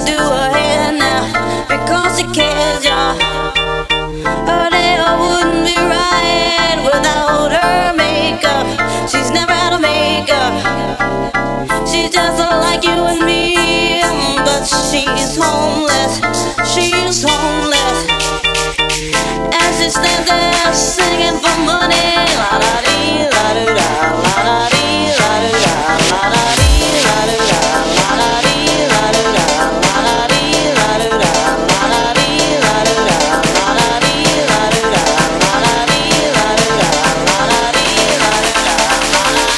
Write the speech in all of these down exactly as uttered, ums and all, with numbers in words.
do her hair now because she cares, y'all. Her day wouldn't be right without her makeup. She's never out of makeup. She's just like you and me, but she's homeless. She's homeless. And she stands there singing for money. La da dee, la da da, la da dee, la da da, la da dee, la da da, la da dee, la da da, la da dee, la da da, la da dee, la da da, la da dee, la da da, la da dee, la da da, la da dee, la da da, la da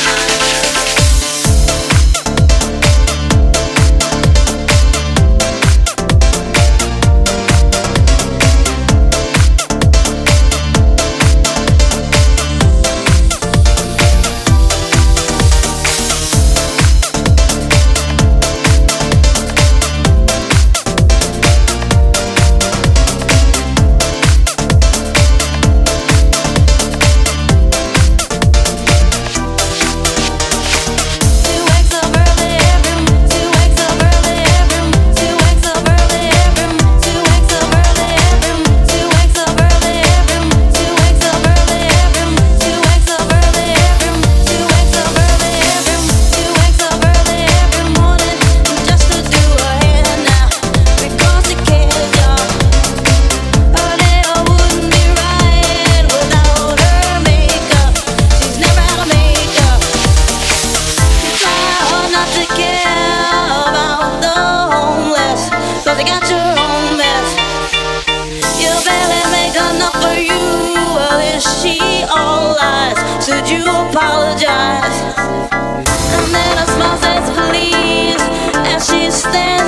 Cause you got your own mess. You barely make enough for you. Well, is she all lies? Should you apologize? And then a smile says please, and she stands